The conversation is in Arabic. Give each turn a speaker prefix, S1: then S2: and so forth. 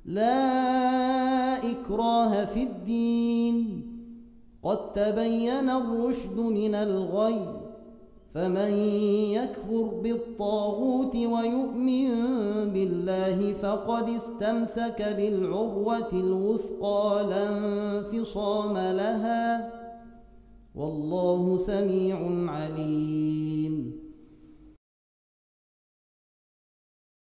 S1: لا إكراه في الدين، قد تبين الرشد من الغي، فمن يكفر بالطاغوت ويؤمن بالله فقد استمسك بالعروة الوثقى لا انفصام لها، والله سميع عليم.